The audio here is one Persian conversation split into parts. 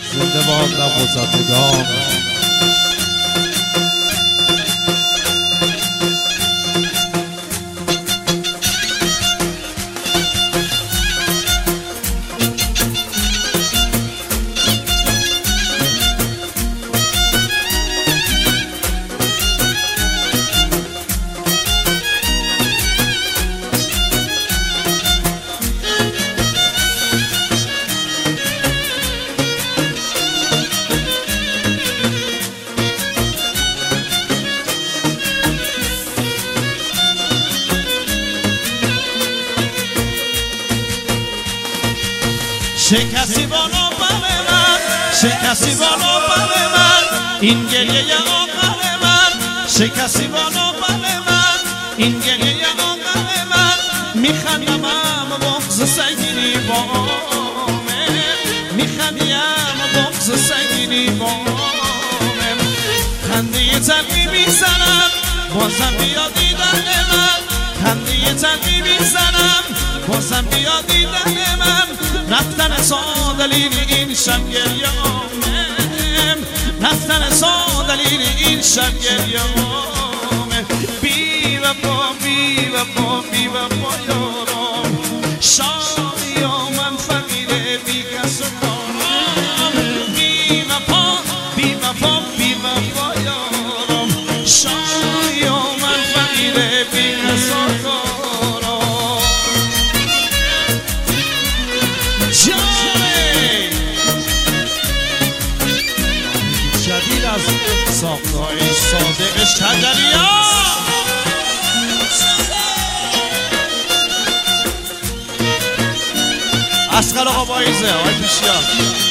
زنده باد نوازندگان. شکستی بالا بر من، شکستی بالا بر من، این گریه آخر من. شکستی بالا بر من، این گریه آخر من. میخندم اما بغض سنگینی بامه، میخندیم بغض سنگینی بامه. خنده تلقی میزنم بازم بیا دیدن من، خنده تلقی میزنم بازم بیا دیدن من. رفتن سا دلیل این شب گریه‌ام، رفتن سا دلیل این شب گریه‌ام. بی وفا بی وفا بی وفا یارم، شایا من فقیر بی کس و کارم. بی وفا بی وفا بی وفا یارم، شایا من فقیر بی کس و کارم. جدید از ساختای صادق شجریان. اصغر آقا بایزه آقای پیشیان.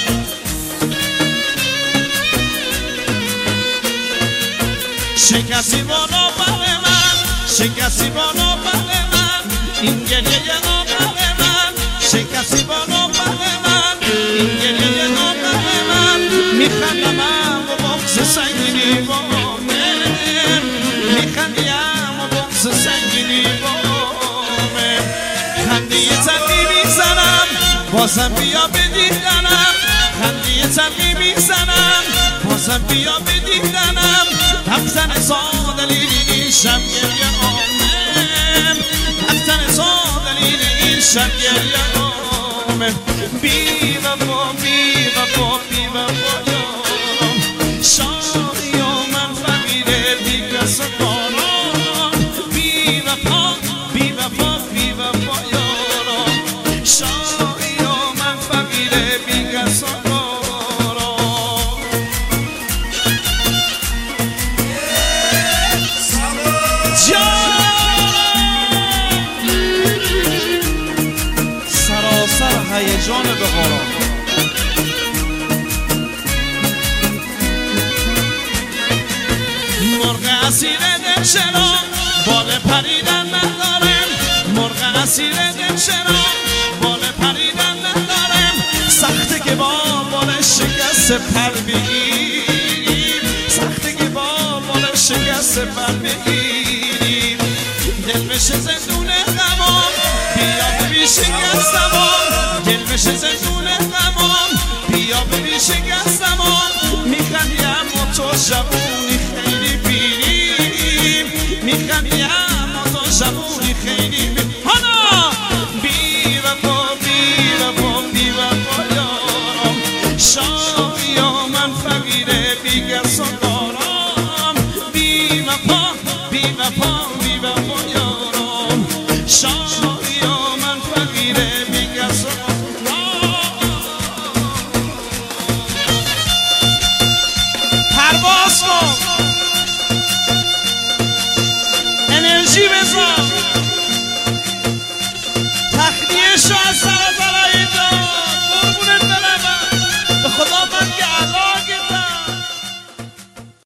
شکستی بالا بر من، شکستی بالا بر من، این گریه آخر من. شکستی بالا بر من، این گریه آخر من. میخندم اما بغض سنگینی بامه، میخندیم و بغض سنگینی بامه. خنده تلقی میزنم بازم بیا بدیدنم، خنده تلقی میزنم بازم بیا بدیدنم. رفتن سا دلیل این شب گریه‌ام، رفتن سا دلیل این شب گریه‌ام. بی وفا بی وفا بی وفا یارم، شایا من فقیر بی کس و کارم. بی وفا بی وفا بی وفا یارم، شایا من فقیر بی کس و کارم. سراسر هیجان به قرآن. مرغ اسیر دل چرا بال پریدن ندارم، مرغ اسیر دل چرا بال پریدن ندارم. سخته که با بال شکست پر بگیریم، سخته که با بال شکست پر بگیریم. دل بشه زندون غمام بیا ببین شکستمام، دل بشه زندون غمام بیا ببین شکستمام. میخندی اما تو شبونی خیلی پیریم، میخندی اما تو شبونی خیلی پیریم. حالا بی وفا بی وفا بی وفا یارم، شایا من فقیر بی کس و